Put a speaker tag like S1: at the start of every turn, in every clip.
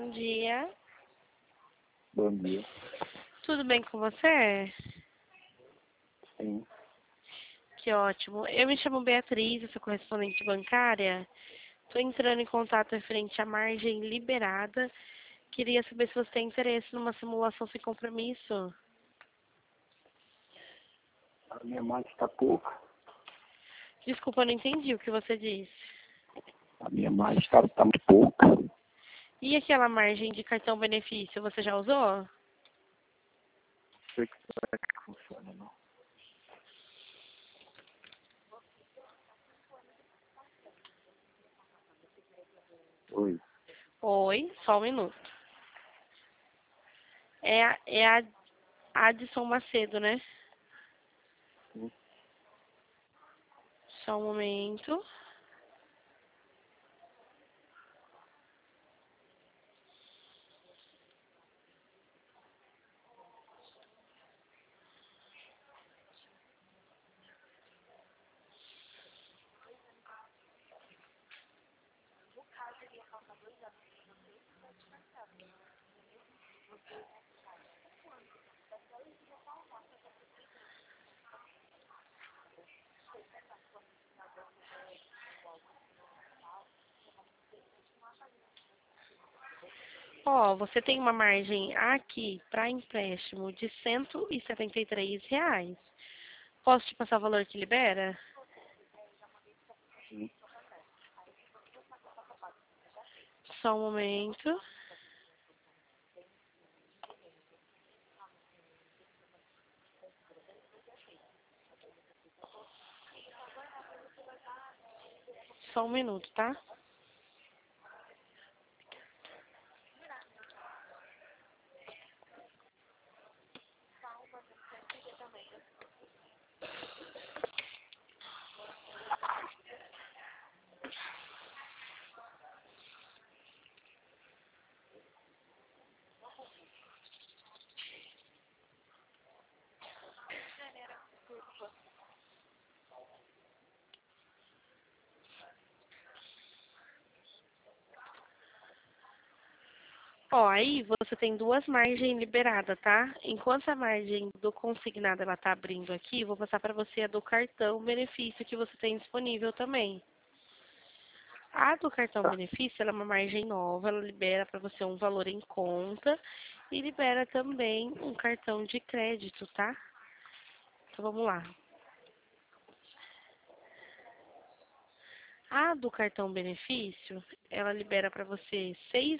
S1: Bom dia.
S2: Bom dia.
S1: Tudo bem com você?
S2: Sim.
S1: Que ótimo. Eu me chamo Beatriz, eu sou correspondente bancária. Estou entrando em contato referente à margem liberada. Queria saber se você tem interesse numa simulação sem compromisso.
S2: A minha margem está pouca.
S1: Desculpa, eu não entendi o que você disse.
S2: A minha margem está muito pouca.
S1: E aquela margem de cartão benefício, você já usou?
S2: Não sei como é que funciona, não. Oi.
S1: Oi, só um minuto. É a Adson Macedo, né?
S2: Sim.
S1: Só um momento. Ó, você tem uma margem aqui para empréstimo de R$ 173. Posso te passar o valor que libera?
S2: Sim.
S1: Só um momento. Só um minuto, tá? Ó, aí você tem duas margens liberadas, tá? Enquanto a margem do consignado ela tá abrindo aqui, vou passar para você a do cartão benefício que você tem disponível também. A do cartão
S2: Tá.
S1: benefício, ela é uma margem nova, ela libera para você um valor em conta e libera também um cartão de crédito, tá? Então vamos lá. A do cartão benefício, ela libera para você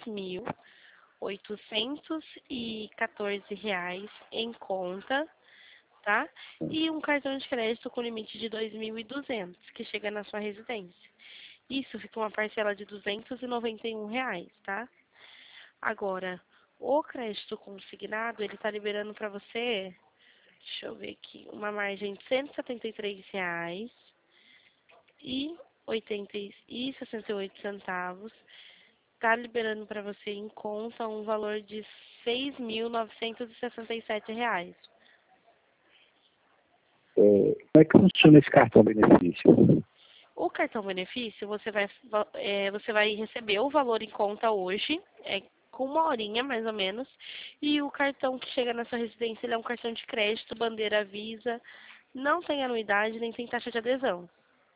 S1: R$ 6.814 em conta, tá? E um cartão de crédito com limite de 2.200 que chega na sua residência. Isso fica uma parcela de R$ 291, tá? Agora, o crédito consignado, ele tá liberando para você, deixa eu ver aqui, uma margem de R$ 173 e 68 centavos. Tá liberando para você em conta um valor de R$ 6.967.
S2: Como é que funciona esse cartão benefício?
S1: O cartão benefício, você vai receber o valor em conta hoje, com uma horinha mais ou menos, e o cartão que chega na sua residência, ele é um cartão de crédito, bandeira Visa, não tem anuidade, nem tem taxa de adesão.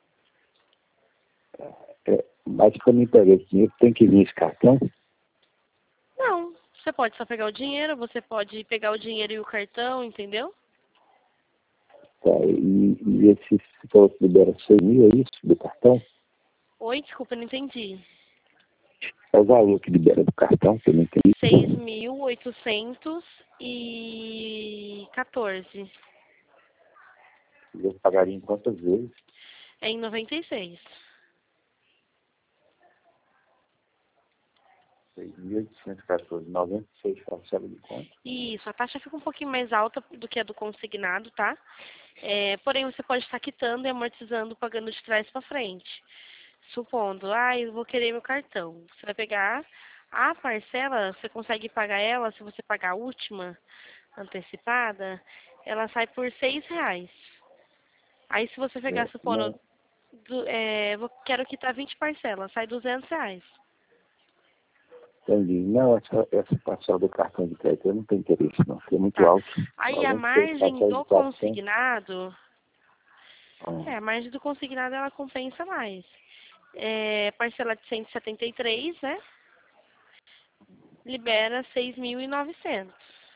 S2: Mas para mim pegar esse dinheiro, tem que vir esse cartão?
S1: Não, você pode só pegar o dinheiro, você pode pegar o dinheiro e o cartão, entendeu?
S2: Tá. E esse se falou que libera 6 mil, é isso, do cartão?
S1: Oi, desculpa, não entendi.
S2: É o valor que libera do cartão, que eu não entendi.
S1: 6.814.
S2: Eu pagaria em quantas vezes?
S1: É em 96.
S2: 6.814, 96 parcelas de conta.
S1: Isso, a taxa fica um pouquinho mais alta do que a do consignado, tá? Porém, você pode estar quitando e amortizando, pagando de trás para frente. Supondo, eu vou querer meu cartão. Você vai pegar a parcela, você consegue pagar ela, se você pagar a última antecipada, ela sai por R$ 6. Aí, se você pegar, supondo,
S2: Não,
S1: quero quitar 20 parcelas, sai R$ 200.
S2: Entendi. Não, essa parcela do cartão de crédito eu não tenho interesse, não, porque é muito
S1: Tá.
S2: alto.
S1: Aí a
S2: Além de ter
S1: margem
S2: parcela
S1: do
S2: de 400,
S1: consignado, a
S2: ah,
S1: margem do consignado ela compensa mais. Parcela de 173, né? Libera 6.900.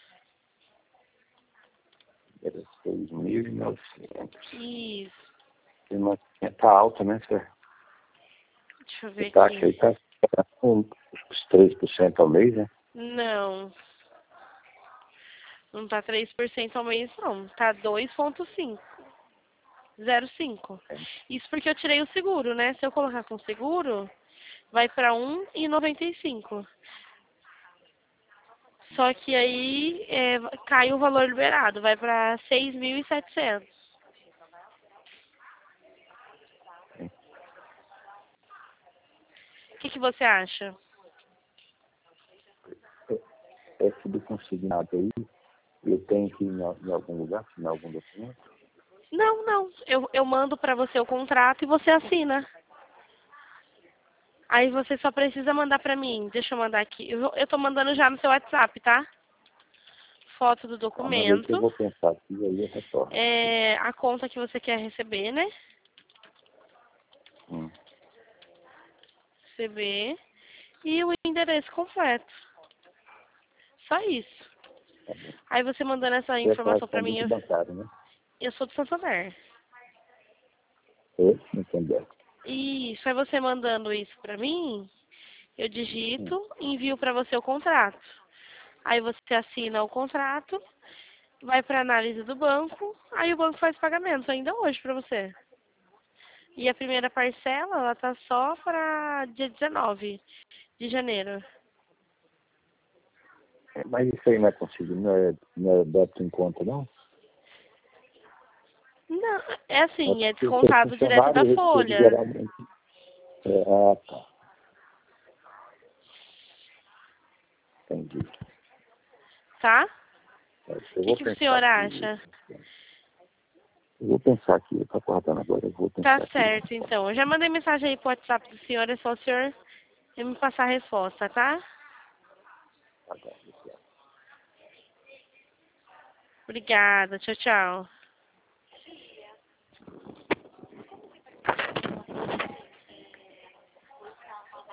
S2: era 6.900.
S1: Isso.
S2: Tá alta, né, Fê?
S1: Deixa eu
S2: A
S1: ver
S2: taxa
S1: aqui.
S2: aí tá com uns 3% ao mês, né?
S1: Não, não tá 3% ao mês, não. Tá 2,5. 0,5. Isso porque eu tirei o seguro, né? Se eu colocar com seguro, vai para 1,95. Só que aí cai o valor liberado, vai para 6.700. O que você acha?
S2: Esse do consignado aí, eu tenho que ir em algum lugar, assinar algum documento?
S1: Não, não. Eu mando para você o contrato e você assina. Aí você só precisa mandar para mim. Deixa eu mandar aqui. Eu tô mandando já no seu WhatsApp, tá? Foto do
S2: Tá, mas aí que eu
S1: documento.
S2: vou pensar aqui, aí eu retorno.
S1: A conta que você quer receber, né?
S2: Hum.
S1: Receber. E o endereço completo. Só isso.
S2: Tá bom.
S1: Aí você mandando essa
S2: Você é
S1: informação para mim,
S2: correspondente bancário, né?
S1: eu sou do Santander.
S2: Eu? Entendeu?
S1: Isso, aí você mandando isso para mim, eu
S2: Hum.
S1: digito e envio para você o contrato. Aí você assina o contrato, vai para análise do banco, aí o banco faz pagamento ainda hoje para você. E a primeira parcela, ela tá só para dia 19 de janeiro.
S2: Mas isso aí não é consigo, não é débito em conta, não?
S1: Não, é
S2: É
S1: assim, é
S2: porque eu sou
S1: descontado direto
S2: funcionário,
S1: da
S2: eu recebo
S1: folha.
S2: geralmente. Tá. Entendi.
S1: Tá?
S2: Eu
S1: O que,
S2: vou
S1: que o
S2: pensar
S1: senhor
S2: aqui.
S1: acha?
S2: Eu vou pensar aqui, eu estou acordando agora, eu vou
S1: Tá
S2: pensar aqui.
S1: certo, então. Eu já mandei mensagem aí pro WhatsApp do senhor, é só o senhor me passar a resposta, tá?
S2: Tá bom.
S1: Obrigada, tchau, tchau.